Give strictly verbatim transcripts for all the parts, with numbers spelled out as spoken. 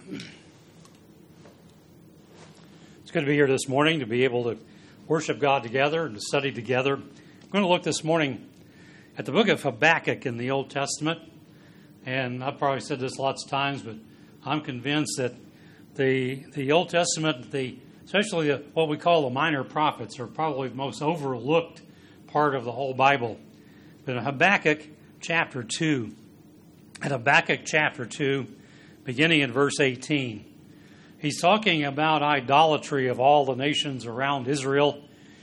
It's good to be here this morning, to be able to worship God together and to study together. I'm going to look this morning at the book of Habakkuk in the Old Testament. And I've probably said this lots of times, but I'm convinced that the the Old Testament, the especially the, what we call the minor prophets, are probably the most overlooked part of the whole Bible. But in Habakkuk chapter two, at Habakkuk chapter two, beginning in verse eighteen, he's talking about idolatry of all the nations around Israel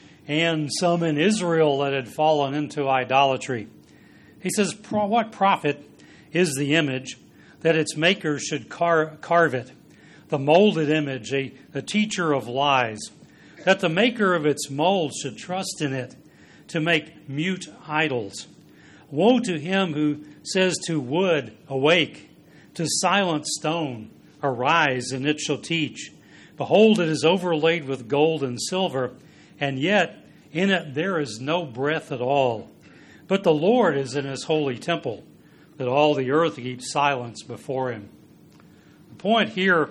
and some in Israel that had fallen into idolatry. He says, "What profit is the image that its maker should car- carve it, the molded image, a, a teacher of lies, that the maker of its mold should trust in it to make mute idols? Woe to him who says to wood, awake, to silent stone, arise, and it shall teach. Behold, it is overlaid with gold and silver, and yet in it there is no breath at all. But the Lord is in his holy temple, that all the earth keeps silence before him." The point here,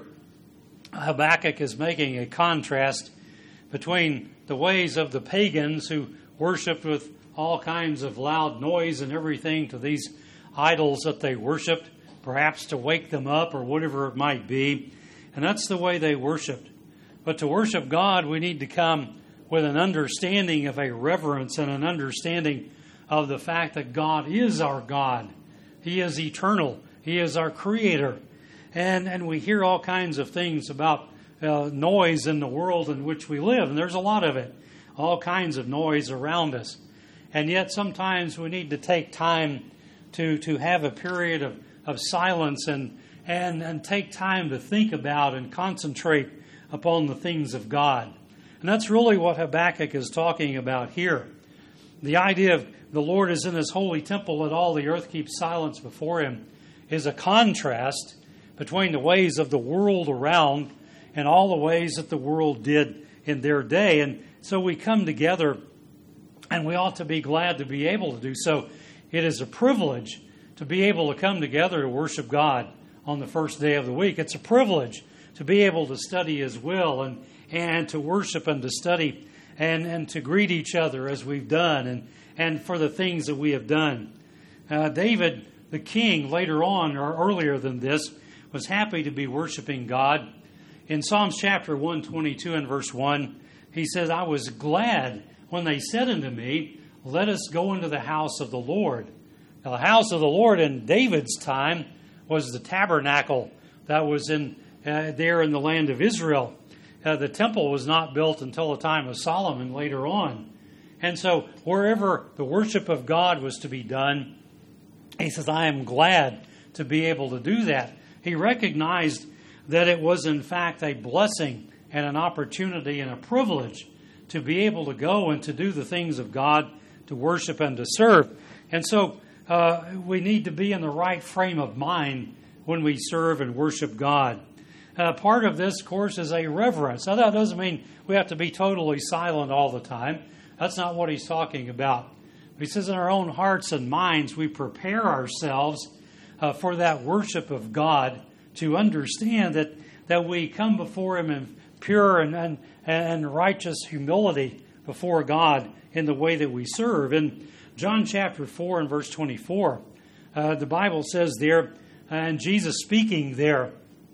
Habakkuk is making a contrast between the ways of the pagans who worshipped with all kinds of loud noise and everything to these idols that they worshipped, perhaps to wake them up or whatever it might be. And that's the way they worshipped. But to worship God, we need to come with an understanding of a reverence and an understanding of the fact that God is our God. He is eternal. He is our creator. And and we hear all kinds of things about uh, noise in the world in which we live. And there's a lot of it. All kinds of noise around us. And yet sometimes we need to take time to, to have a period of, of silence and, and, and take time to think about and concentrate upon the things of God. And that's really what Habakkuk is talking about here. The idea of the Lord is in his holy temple, that all the earth keeps silence before him, is a contrast between the ways of the world around and all the ways that the world did in their day. And so we come together, and we ought to be glad to be able to do so. It is a privilege to be able to come together to worship God on the first day of the week. It's a privilege to be able to study his will and, and to worship and to study and, and to greet each other as we've done and, and for the things that we have done. Uh, David, the king, later on or earlier than this, was happy to be worshiping God. In Psalms chapter one twenty-two and verse one, he says, "I was glad when they said unto me, let us go into the house of the Lord." Now, the house of the Lord in David's time was the tabernacle that was in uh, there in the land of Israel. Uh, the temple was not built until the time of Solomon later on. And so wherever the worship of God was to be done, he says, I am glad to be able to do that. He recognized that it was in fact a blessing and an opportunity and a privilege to be able to go and to do the things of God, to worship and to serve. And so uh, we need to be in the right frame of mind when we serve and worship God. Uh, part of this, of course, is a reverence. Now, that doesn't mean we have to be totally silent all the time. That's not what he's talking about. He says in our own hearts and minds, we prepare ourselves uh, for that worship of God, to understand that, that we come before him in pure and, and, and righteous humility before God in the way that we serve. In John chapter four and verse twenty-four, uh, the Bible says there, and Jesus speaking there,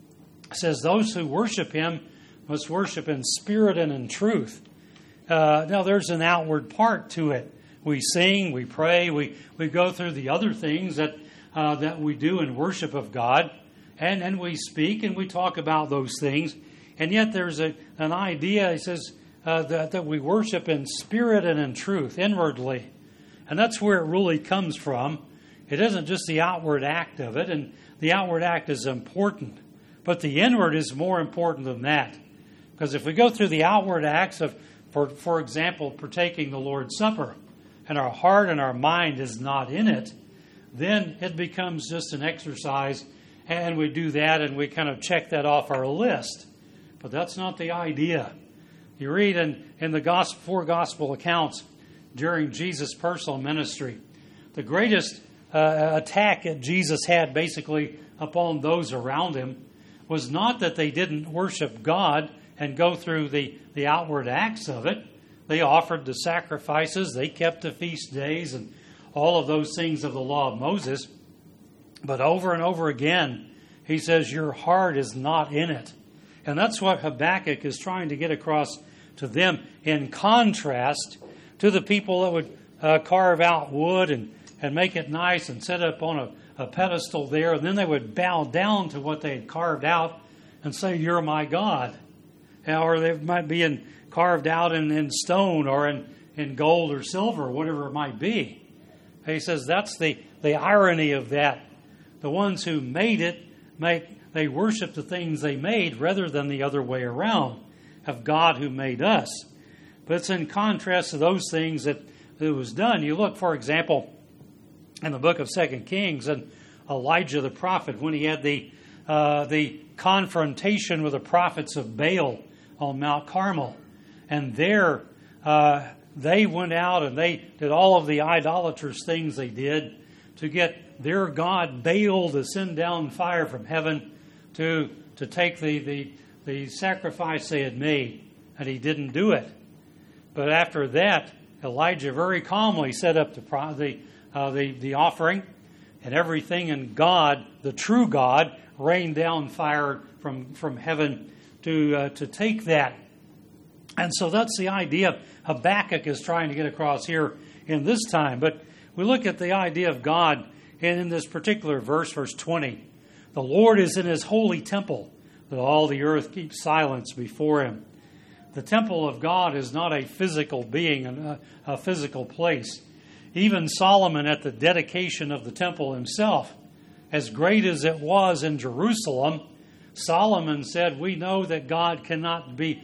says, those who worship him must worship in spirit and in truth. Uh, now, there's an outward part to it. We sing, we pray, we, we go through the other things that uh, that we do in worship of God, and, and we speak and we talk about those things. And yet there's a, an idea, he says, uh, that, that we worship in spirit and in truth, inwardly. And that's where it really comes from. It isn't just the outward act of it, and the outward act is important. But the inward is more important than that. Because if we go through the outward acts of, for, for example, partaking the Lord's Supper, and our heart and our mind is not in it, then it becomes just an exercise, and we do that and we kind of check that off our list. But that's not the idea. You read in, in the gospel, four gospel accounts during Jesus' personal ministry, the greatest uh, attack that Jesus had basically upon those around him was not that they didn't worship God and go through the, the outward acts of it. They offered the sacrifices, they kept the feast days, and all of those things of the law of Moses. But over and over again, he says, your heart is not in it. And that's what Habakkuk is trying to get across to them, in contrast to the people that would uh, carve out wood and, and make it nice and set it up on a, a pedestal there, and then they would bow down to what they had carved out and say, you're my God. Or they might be in, carved out in, in stone or in, in gold or silver, or whatever it might be. He says that's the, the irony of that. The ones who made it, make they worship the things they made rather than the other way around, of God who made us. But it's in contrast to those things that it was done. You look, for example, in the book of Second Kings, and Elijah the prophet, when he had the uh, the confrontation with the prophets of Baal on Mount Carmel. And there uh, they went out and they did all of the idolatrous things they did to get their God Baal to send down fire from heaven to to take the, the, the sacrifice they had made. And he didn't do it. But after that, Elijah very calmly set up the the, uh, the the offering, and everything, and God, the true God, rained down fire from, from heaven to uh, to take that. And so that's the idea Habakkuk is trying to get across here in this time. But we look at the idea of God, and in this particular verse, verse twenty, the Lord is in his holy temple, that all the earth keeps silence before him. The temple of God is not a physical being, a, a physical place. Even Solomon, at the dedication of the temple himself, as great as it was in Jerusalem, Solomon said, we know that God cannot be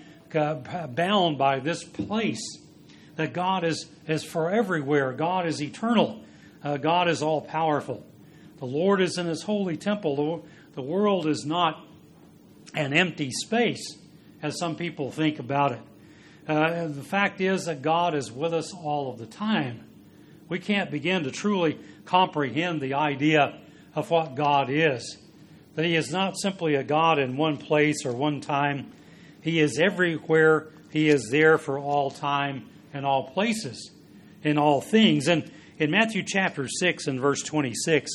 bound by this place, that God is, is for everywhere. God is eternal. Uh, God is all-powerful. The Lord is in his holy temple. The, the world is not an empty space, as some people think about it. Uh, the fact is that God is with us all of the time. We can't begin to truly comprehend the idea of what God is. That he is not simply a God in one place or one time. He is everywhere. He is there for all time and all places, in all things. And in Matthew chapter six and verse twenty-six,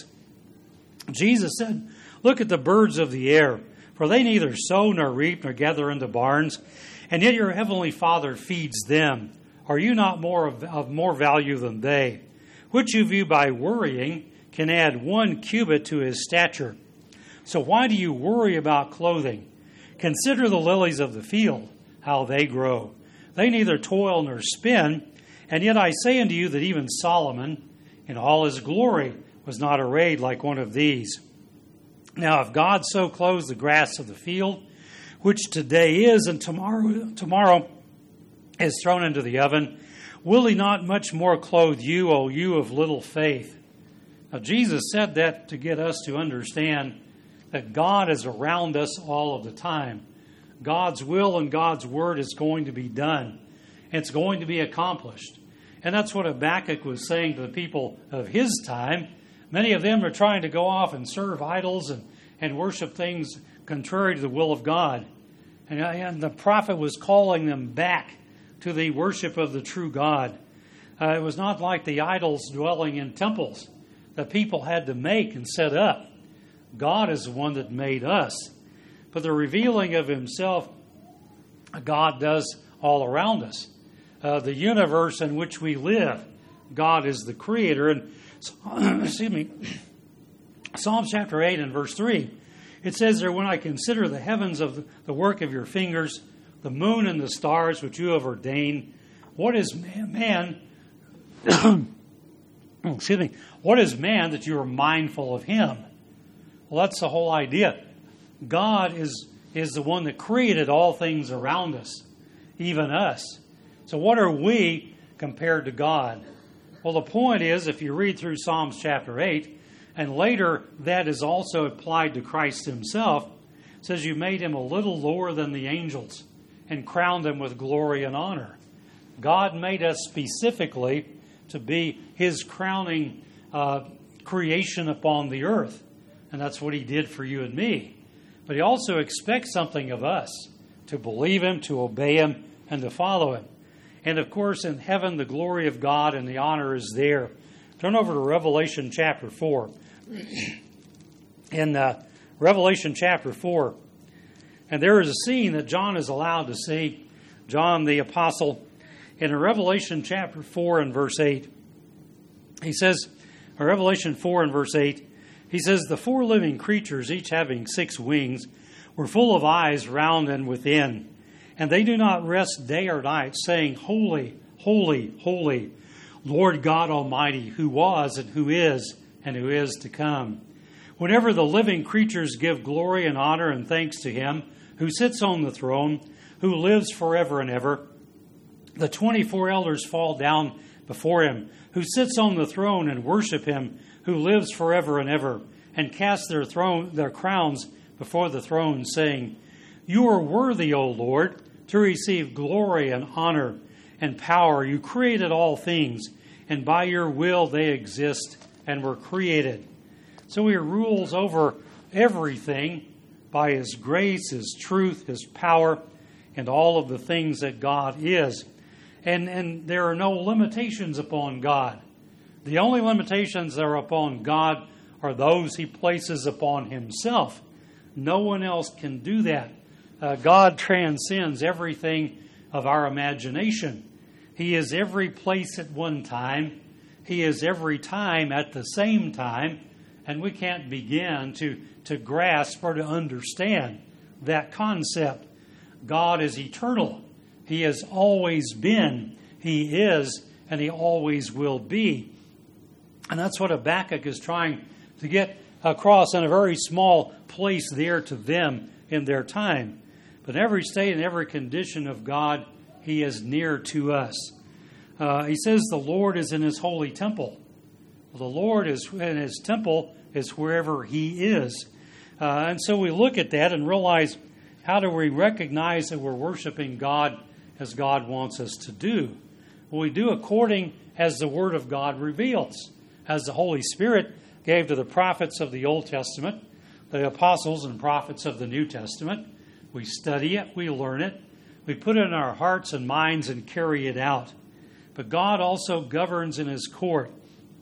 Jesus said, look at the birds of the air, for they neither sow nor reap nor gather into barns, and yet your heavenly Father feeds them. Are you not more of, of more value than they? Which of you by worrying can add one cubit to his stature? So why do you worry about clothing? Consider the lilies of the field, how they grow. They neither toil nor spin, and yet I say unto you that even Solomon, in all his glory, was not arrayed like one of these. Now, if God so clothes the grass of the field, which today is and tomorrow tomorrow is thrown into the oven, will he not much more clothe you, O you of little faith? Now, Jesus said that to get us to understand that God is around us all of the time. God's will and God's word is going to be done. It's going to be accomplished. And that's what Habakkuk was saying to the people of his time. Many of them are trying to go off and serve idols and, and worship things contrary to the will of God. And, and the prophet was calling them back to the worship of the true God. Uh, it was not like the idols dwelling in temples that people had to make and set up. God is the one that made us. But the revealing of himself, God does all around us. Uh, the universe in which we live, God is the creator. And excuse me, Psalm chapter eight and verse three, it says there, when I consider the heavens of the work of your fingers, the moon and the stars which you have ordained, what is man, excuse me, what is man that you are mindful of him? Well, that's the whole idea. God is, is the one that created all things around us, even us. So what are we compared to God? Well, the point is, if you read through Psalms chapter eight, and later that is also applied to Christ himself, it says you made him a little lower than the angels and crowned him with glory and honor. God made us specifically to be his crowning uh, creation upon the earth. And that's what he did for you and me. but he also expects something of us, to believe him, to obey him, and to follow him. And of course, in heaven, the glory of God and the honor is there. Turn over to Revelation chapter four. In uh, Revelation chapter four, and there is a scene that John is allowed to see, John the apostle, in Revelation chapter four and verse eight. He says, Revelation four and verse eight, he says, the four living creatures, each having six wings, were full of eyes round and within. And they do not rest day or night, saying, Holy, holy, holy, Lord God Almighty, who was and who is and who is to come. Whenever the living creatures give glory and honor and thanks to him who sits on the throne, who lives forever and ever, the twenty-four elders fall down before him, who sits on the throne, and worship him who lives forever and ever, and cast their throne, their crowns before the throne, saying, You are worthy, O Lord, to receive glory and honor and power. You created all things, and by your will they exist and were created. So he rules over everything by his grace, his truth, his power, and all of the things that God is. And, and there are no limitations upon God. The only limitations that are upon God are those he places upon himself. No one else can do that. Uh, God transcends everything of our imagination. He is every place at one time. He is every time at the same time. And we can't begin to, to grasp or to understand that concept. God is eternal. He has always been. He is, and he always will be. And that's what Habakkuk is trying to get across in a very small place there to them in their time. But in every state and every condition of God, he is near to us. Uh, he says the Lord is in his holy temple. Well, the Lord is in his temple is wherever he is. Uh, and so we look at that and realize, how do we recognize that we're worshiping God as God wants us to do? Well, we do according as the Word of God reveals, as the Holy Spirit gave to the prophets of the Old Testament, the apostles and prophets of the New Testament. We study it, we learn it, we put it in our hearts and minds and carry it out. But God also governs in his court.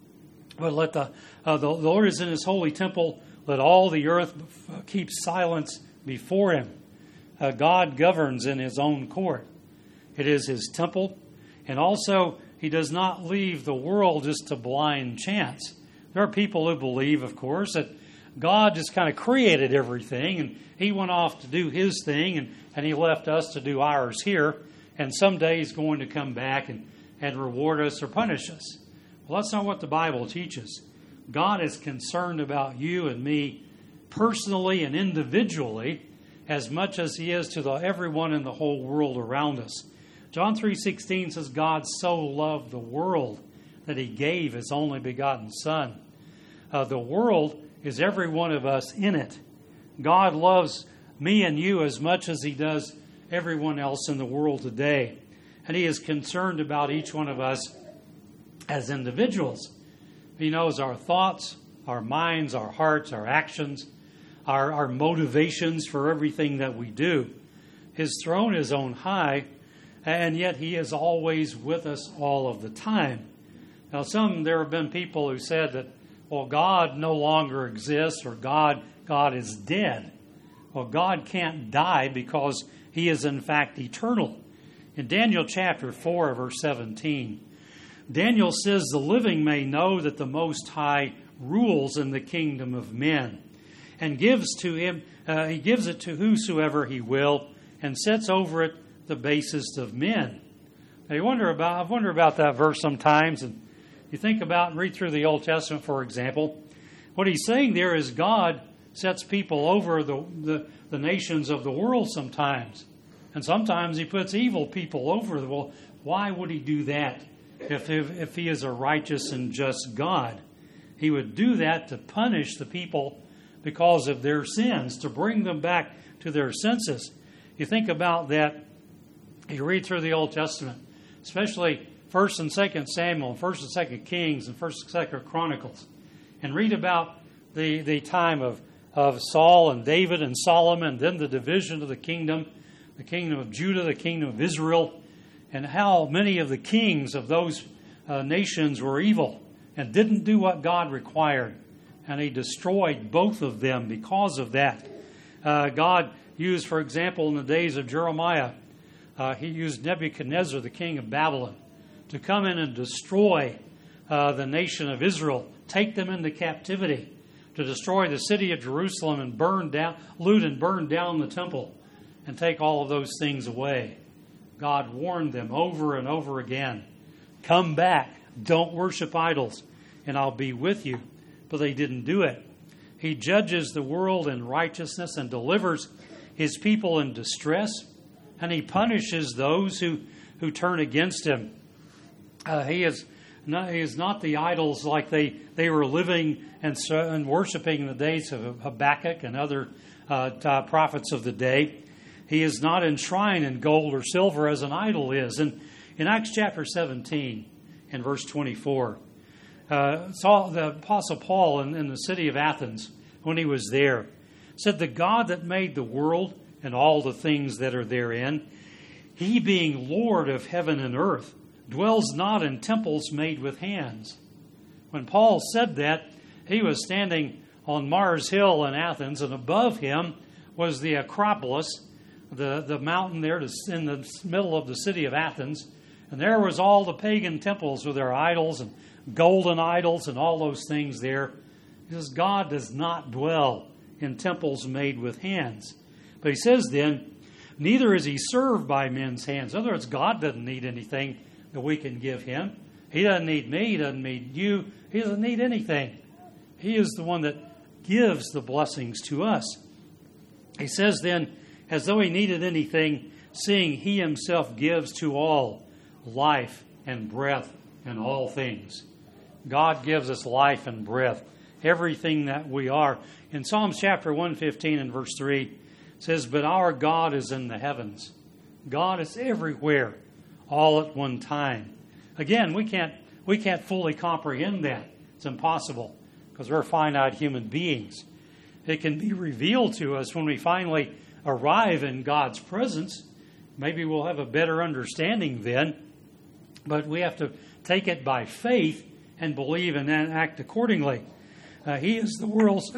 But let the, uh, the Lord is in his holy temple. Let all the earth keep silence before him. Uh, God governs in his own court. It is his temple. And also, he does not leave the world just to blind chance. There are people who believe, of course, that God just kind of created everything and he went off to do his thing and, and he left us to do ours here. And someday he's going to come back and, and reward us or punish us. Well, that's not what the Bible teaches. God is concerned about you and me personally and individually as much as he is to the, everyone in the whole world around us. John three sixteen says, God so loved the world that he gave his only begotten Son. Uh, the world is every one of us in it. God loves me and you as much as he does everyone else in the world today. And he is concerned about each one of us as individuals. He knows our thoughts, our minds, our hearts, our actions, our, our motivations for everything that we do. His throne is on high, and yet he is always with us all of the time. Now, some, there have been people who said that, well, God no longer exists, or God, God is dead. Well, God can't die because he is in fact eternal. In Daniel chapter four, verse seventeen, Daniel says, the living may know that the Most High rules in the kingdom of men, and gives to him, uh, he gives it to whosoever he will, and sets over it the basest of men. Now, you wonder about, I wonder about that verse sometimes, and you think about and read through the Old Testament, for example. What he's saying there is God sets people over the, the, the nations of the world sometimes. And sometimes he puts evil people over the world. Why would he do that if, if, if he is a righteous and just God? He would do that to punish the people because of their sins, to bring them back to their senses. You think about that, you read through the Old Testament, especially First and Second Samuel, First and Second Kings, and First and Second Chronicles, and read about the, the time of, of Saul and David and Solomon, then the division of the kingdom, the kingdom of Judah, the kingdom of Israel, and how many of the kings of those uh, nations were evil and didn't do what God required. And he destroyed both of them because of that. Uh, God used, for example, in the days of Jeremiah, uh, he used Nebuchadnezzar, the king of Babylon, to come in and destroy uh, the nation of Israel, take them into captivity, to destroy the city of Jerusalem and burn down, loot and burn down the temple and take all of those things away. God warned them over and over again, come back, don't worship idols, and I'll be with you. But they didn't do it. He judges the world in righteousness and delivers his people in distress, and he punishes those who, who turn against him. Uh, he is not, he is not the idols like they, they were living and, and worshiping in the days of Habakkuk and other uh, uh, prophets of the day. He is not enshrined in gold or silver as an idol is. And in Acts chapter seventeen, in verse twenty-four, uh, saw the Apostle Paul in, in the city of Athens, when he was there, said, the God that made the world and all the things that are therein, he being Lord of heaven and earth, dwells not in temples made with hands. When Paul said that, he was standing on Mars Hill in Athens, and above him was the Acropolis, the, the mountain there in the middle of the city of Athens. And there was all the pagan temples with their idols and golden idols and all those things there. He says God does not dwell in temples made with hands. But he says then, neither is he served by men's hands. In other words, God doesn't need anything that we can give him. He doesn't need me. He doesn't need you. He doesn't need anything. He is the one that gives the blessings to us. He says then, as though he needed anything, seeing he himself gives to all life and breath and all things. God gives us life and breath, everything that we are. In Psalms chapter one fifteen and verse three, it says, but our God is in the heavens. God is everywhere, all at one time. Again, we can't we can't fully comprehend that. It's impossible because we're finite human beings. It can be revealed to us when we finally arrive in God's presence. Maybe we'll have a better understanding then, but we have to take it by faith and believe and then act accordingly. Uh, he is the world's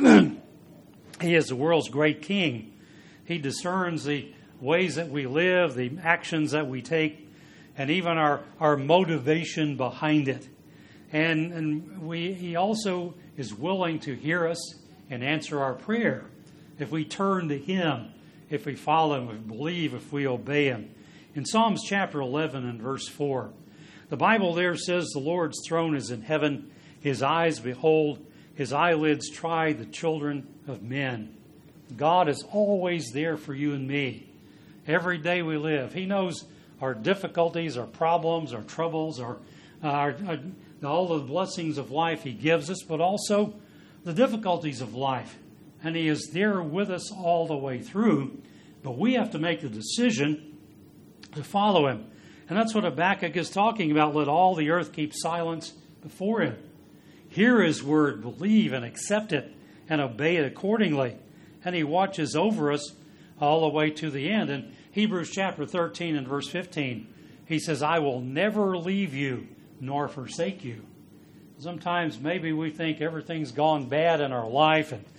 He is the world's great king. He discerns the ways that we live, the actions that we take, and even our, our motivation behind it. And, and we he also is willing to hear us and answer our prayer if we turn to him, if we follow him, if we believe, if we obey him. In Psalms chapter eleven and verse four, the Bible there says, the Lord's throne is in heaven, his eyes behold, his eyelids try the children of men. God is always there for you and me. Every day we live. He knows our difficulties, our problems, our troubles, our, our, our all the blessings of life he gives us, but also the difficulties of life. And he is there with us all the way through. But we have to make the decision to follow him. And that's what Habakkuk is talking about. Let all the earth keep silence before him. Hear his word, believe and accept it, and obey it accordingly. And he watches over us all the way to the end. In Hebrews chapter thirteen and verse fifteen, he says, I will never leave you nor forsake you. Sometimes maybe we think everything's gone bad in our life and,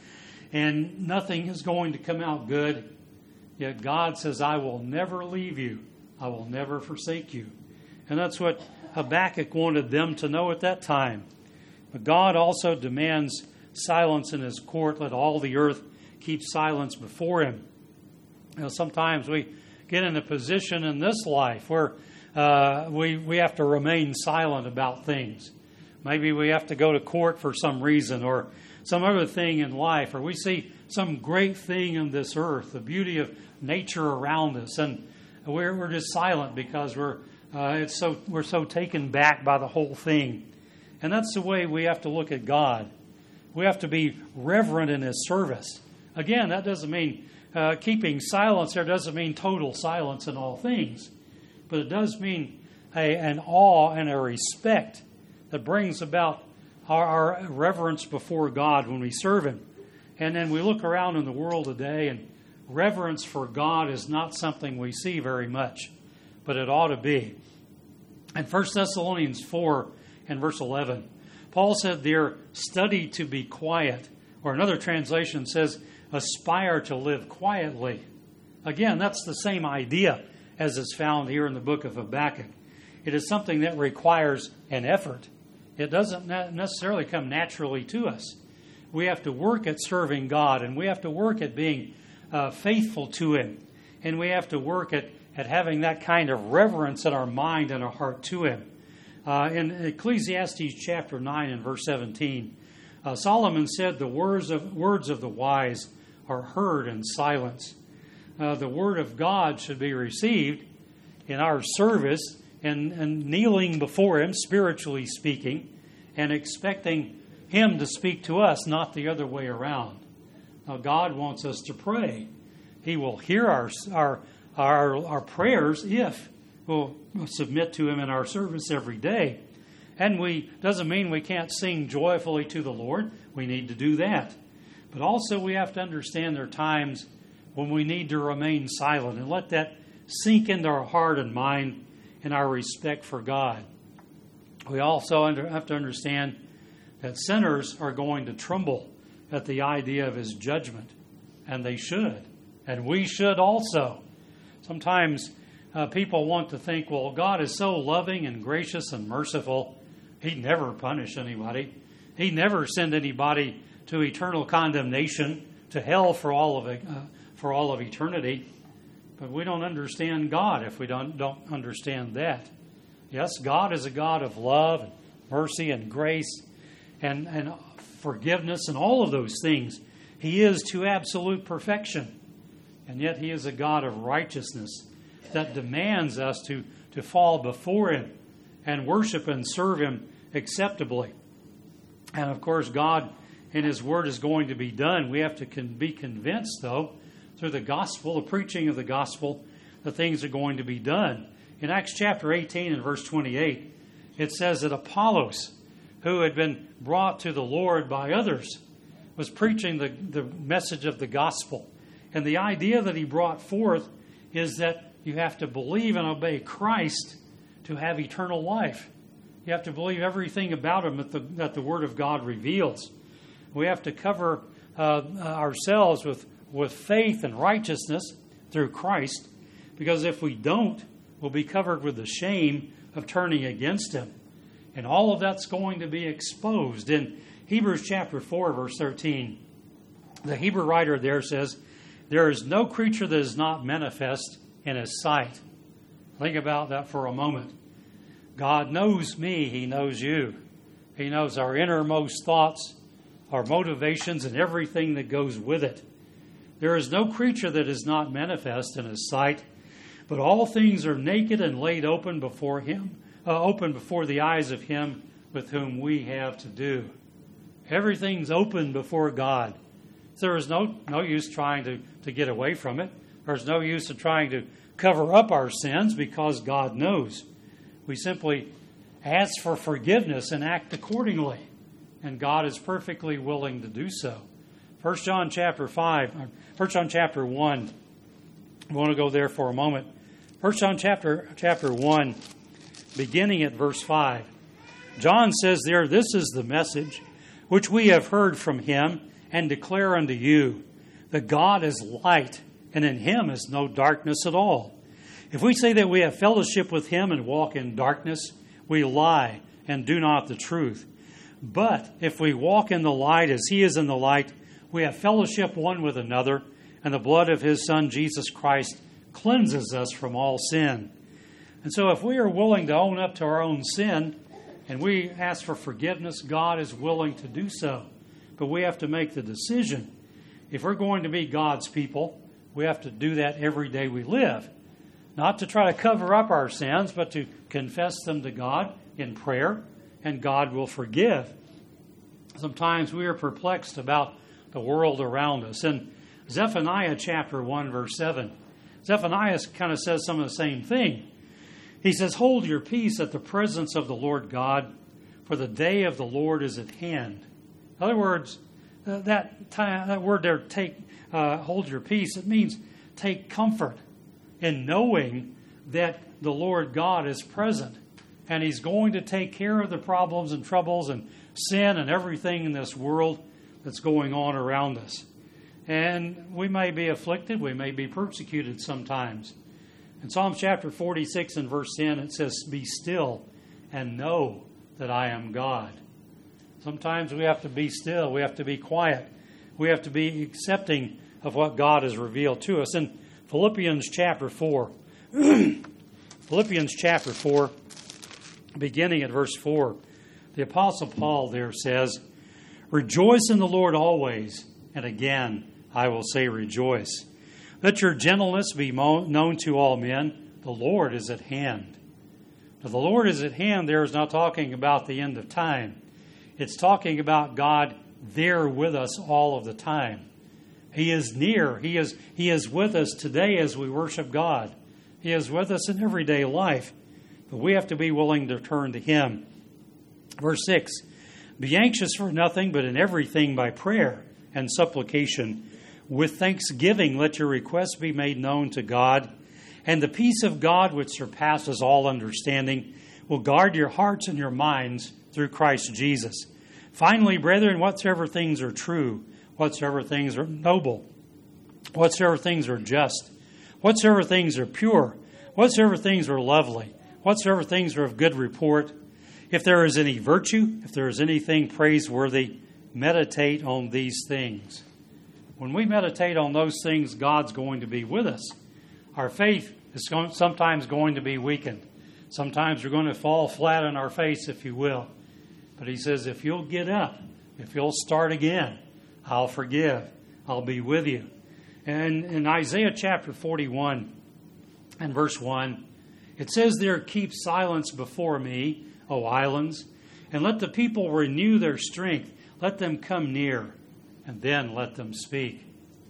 and nothing is going to come out good. Yet God says, I will never leave you. I will never forsake you. And that's what Habakkuk wanted them to know at that time. But God also demands silence in his court. Let all the earth keep silence before him. You know, sometimes we get in a position in this life where uh, we, we have to remain silent about things. Maybe we have to go to court for some reason or some other thing in life, or we see some great thing in this earth, the beauty of nature around us, and we're, we're just silent because we're uh, it's so we're so taken back by the whole thing. And that's the way we have to look at God. We have to be reverent in his service. Again, that doesn't mean uh, keeping silence there doesn't mean total silence in all things. But it does mean a, an awe and a respect that brings about our, our reverence before God when we serve him. And then we look around in the world today, and reverence for God is not something we see very much, but it ought to be. In First Thessalonians four and verse eleven, Paul said there, study to be quiet. Or another translation says, aspire to live quietly. Again, that's the same idea as is found here in the book of Habakkuk. It is something that requires an effort. It doesn't necessarily come naturally to us. We have to work at serving God, and we have to work at being uh, faithful to Him. And we have to work at, at having that kind of reverence in our mind and our heart to Him. Uh, in Ecclesiastes chapter nine and verse seventeen, uh, Solomon said, the words of, words of the wise are heard in silence. Uh, the word of God should be received in our service and, and kneeling before Him, spiritually speaking, and expecting Him to speak to us, not the other way around. Now, God wants us to pray. He will hear our our our, our prayers if we'll submit to Him in our service every day. And we doesn't mean we can't sing joyfully to the Lord. We need to do that. But also we have to understand there are times when we need to remain silent and let that sink into our heart and mind in our respect for God. We also under, have to understand that sinners are going to tremble at the idea of His judgment. And they should. And we should also. Sometimes uh, people want to think, well, God is so loving and gracious and merciful, He'd never punish anybody. He'd never send anybody to eternal condemnation, to hell for all of it, uh, for all of eternity. But we don't understand God if we don't, don't understand that. Yes, God is a God of love and mercy and grace and, and forgiveness and all of those things. He is to absolute perfection. And yet He is a God of righteousness that demands us to, to fall before Him and worship and serve Him acceptably. And of course, God and His Word is going to be done. We have to con- be convinced, though, through the gospel, the preaching of the gospel, that things are going to be done. In Acts chapter eighteen and verse twenty-eight, it says that Apollos, who had been brought to the Lord by others, was preaching the, the message of the gospel. And the idea that he brought forth is that you have to believe and obey Christ to have eternal life. You have to believe everything about Him that the, that the Word of God reveals. We have to cover uh, ourselves with, with faith and righteousness through Christ, because if we don't, we'll be covered with the shame of turning against Him. And all of that's going to be exposed. In Hebrews chapter four, verse thirteen, the Hebrew writer there says, there is no creature that is not manifest in His sight. Think about that for a moment. God knows me. He knows you. He knows our innermost thoughts, our motivations, and everything that goes with it. There is no creature that is not manifest in His sight, but all things are naked and laid open before Him, uh, open before the eyes of Him with whom we have to do. Everything's open before God. There is no, no use trying to, to get away from it. There's no use in trying to cover up our sins because God knows. We simply ask for forgiveness and act accordingly. And God is perfectly willing to do so. First John chapter five, First John chapter one. I want to go there for a moment. First John chapter chapter one, beginning at verse five. John says there, this is the message which we have heard from Him and declare unto you, that God is light, and in Him is no darkness at all. If we say that we have fellowship with Him and walk in darkness, we lie and do not the truth. But if we walk in the light as He is in the light, we have fellowship one with another, and the blood of His Son, Jesus Christ, cleanses us from all sin. And so if we are willing to own up to our own sin, and we ask for forgiveness, God is willing to do so. But we have to make the decision. If we're going to be God's people, we have to do that every day we live. Not to try to cover up our sins, but to confess them to God in prayer, and God will forgive. Sometimes we are perplexed about the world around us. In Zephaniah chapter one, verse seven, Zephaniah kind of says some of the same thing. He says, hold your peace at the presence of the Lord God, for the day of the Lord is at hand. In other words, uh, that time, that word there, take, uh, hold your peace, it means take comfort in knowing that the Lord God is present and He's going to take care of the problems and troubles and sin and everything in this world that's going on around us. And we may be afflicted, we may be persecuted sometimes. In Psalm chapter forty-six and verse ten, it says, "Be still and know that I am God." Sometimes we have to be still, we have to be quiet, we have to be accepting of what God has revealed to us. In Philippians chapter four, Philippians chapter four, beginning at verse four, the Apostle Paul there says, "Rejoice in the Lord always, and again I will say rejoice. Let your gentleness be known to all men. The Lord is at hand." Now, the Lord is at hand there is not talking about the end of time. It's talking about God there with us all of the time. He is near. He is, he is with us today as we worship God. He is with us in everyday life. But we have to be willing to turn to Him. Verse six, "Be anxious for nothing, but in everything by prayer and supplication. With thanksgiving let your requests be made known to God. And the peace of God, which surpasses all understanding, will guard your hearts and your minds through Christ Jesus. Finally, brethren, whatsoever things are true, whatsoever things are noble, whatsoever things are just, whatsoever things are pure, whatsoever things are lovely, whatsoever things are of good report, if there is any virtue, if there is anything praiseworthy, meditate on these things." When we meditate on those things, God's going to be with us. Our faith is sometimes going to be weakened. Sometimes we're going to fall flat on our face, if you will. But He says, if you'll get up, if you'll start again, I'll forgive. I'll be with you. And in Isaiah chapter forty-one and verse one, it says there, "Keep silence before me, O islands, and let the people renew their strength. Let them come near, and then let them speak."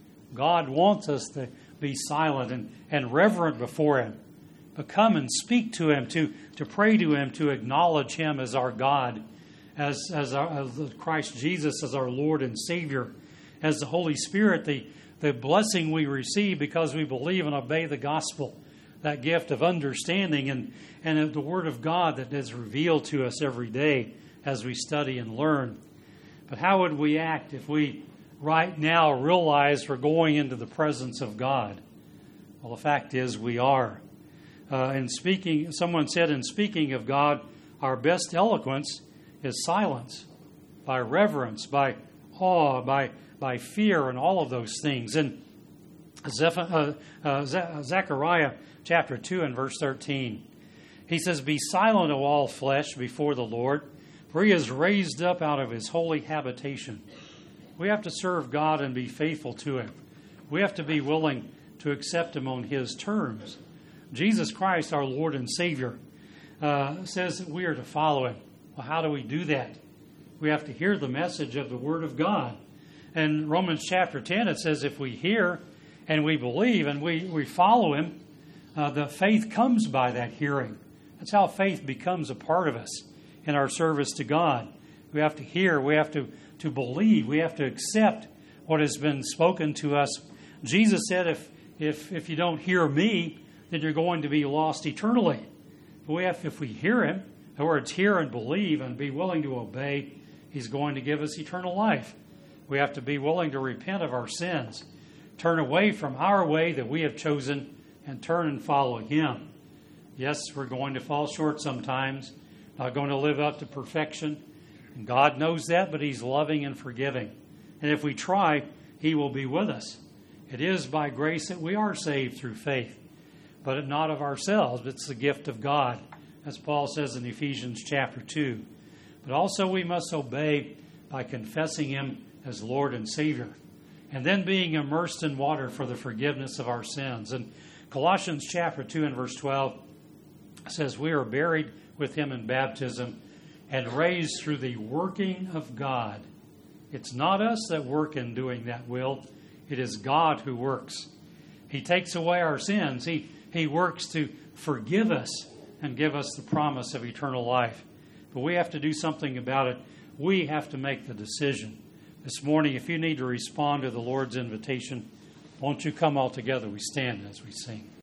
God wants us to be silent and, and reverent before Him. But come and speak to Him, to, to pray to Him, to acknowledge Him as our God, as, as, our, as Christ Jesus as our Lord and Savior, as the Holy Spirit, the, the blessing we receive because we believe and obey the gospel, that gift of understanding and, and the Word of God that is revealed to us every day as we study and learn. But how would we act if we right now realize we're going into the presence of God? Well, the fact is we are. Uh, and speaking, someone said, in speaking of God, our best eloquence is silence, by reverence, by awe, by by fear, and all of those things. And Zeph- uh, uh, Zechariah chapter two and verse thirteen, he says, "Be silent, O all flesh, before the Lord, for He is raised up out of His holy habitation." We have to serve God and be faithful to Him. We have to be willing to accept Him on His terms. Jesus Christ, our Lord and Savior, uh, says that we are to follow Him. Well, how do we do that? We have to hear the message of the Word of God. In Romans chapter ten, it says if we hear and we believe and we, we follow Him, uh, the faith comes by that hearing. That's how faith becomes a part of us in our service to God. We have to hear, we have to, to believe, we have to accept what has been spoken to us. Jesus said, if, if, if you don't hear me, then you're going to be lost eternally. But we have, if we hear Him, in other words, hear and believe and be willing to obey, He's going to give us eternal life. We have to be willing to repent of our sins, turn away from our way that we have chosen, and turn and follow Him. Yes, we're going to fall short sometimes, not going to live up to perfection. And God knows that, but He's loving and forgiving. And if we try, He will be with us. It is by grace that we are saved through faith, but not of ourselves. It's the gift of God, as Paul says in Ephesians chapter two. But also we must obey by confessing Him as Lord and Savior, and then being immersed in water for the forgiveness of our sins. And Colossians chapter two and verse twelve says, "We are buried with Him in baptism and raised through the working of God." It's not us that work in doing that will. It is God who works. He takes away our sins. He, he works to forgive us and give us the promise of eternal life. But we have to do something about it. We have to make the decision This morning, if you need to respond to the Lord's invitation, won't you come all together? We stand as we sing.